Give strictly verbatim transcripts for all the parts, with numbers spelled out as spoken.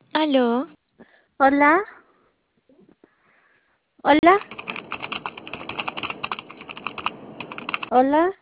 Aló, Hola, hola, hola,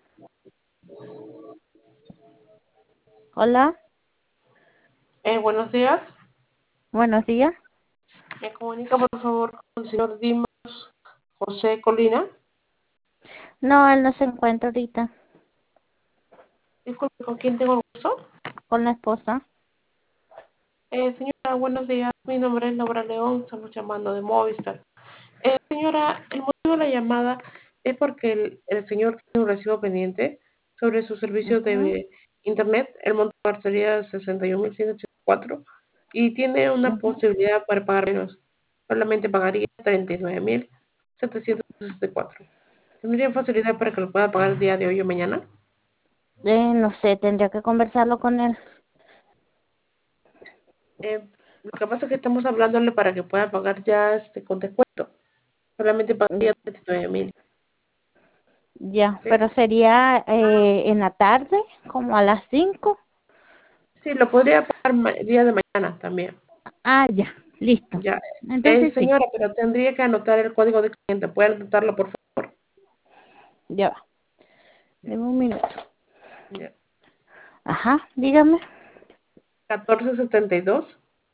hola, Eh, buenos días. buenos días. Me comunica por favor con el señor Dimas José Colina. No, él no se encuentra ahorita Disculpe, ¿con quién tengo el gusto? con la esposa. Eh, señora, buenos días. Mi nombre es Laura León. Estamos llamando de Movistar. Eh, señora, el motivo de la llamada es porque el, el señor tiene un recibo pendiente sobre su servicio Ujú, de internet. El monto sería sesenta y un mil ciento ochenta y cuatro y tiene una ujú. posibilidad para pagar menos. Solamente pagaría treinta y nueve mil setecientos sesenta y cuatro. ¿Tendría facilidad para que lo pueda pagar el día de hoy o mañana? Eh, no sé, tendría que conversarlo con él. Eh, lo que pasa es que estamos hablándole para que pueda pagar ya este con descuento. Solamente Mm, pagaría treinta y nueve mil. Ya, ¿Sí? pero sería eh, en la tarde, como a las cinco. Sí, lo podría pagar ma- el día de mañana también. Ah, ya, listo. Ya. Eh, Entonces sí, señora, pero tendría que anotar el código de cliente. ¿Puede anotarlo, por favor? ya va. Ya, Deme un minuto. ya. Ajá, dígame. catorce setenta y dos,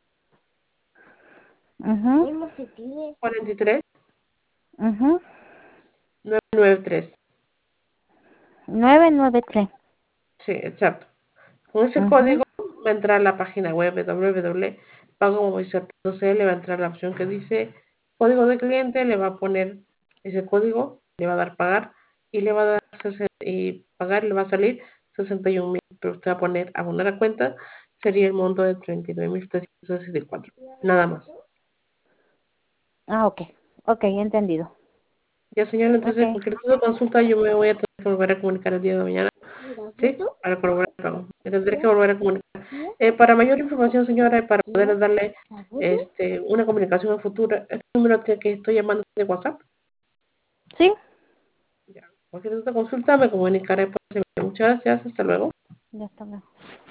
Ujú, cuarenta y tres, ujú. novecientos noventa y tres. nueve nueve tres. Sí, exacto. Con ese Ujú. código va a entrar a la página web w w w punto pagomovistar punto c l, va a entrar la opción que dice código de cliente, le va a poner ese código, le va a dar pagar y le va a dar sesen- y pagar le va a salir sesenta y un mil, pero usted va a poner abonar a cuenta, sería el monto de treinta y nueve mil setecientos sesenta y cuatro, nada más. Ah, ok, ok, entendido. Ya señor, Ok. entonces cualquier duda o consulta yo me voy a tener que volver a comunicar el día de mañana, ¿sí? Para corroborar el pago. Me tendré que volver a comunicar. Eh, para mayor información, señora, y para poder darle este, una comunicación en futuro, el número que, que estoy llamando de WhatsApp. Sí, Ya. Cualquier otra consulta me comunicaré por ese medio. Muchas gracias, hasta luego. ya está.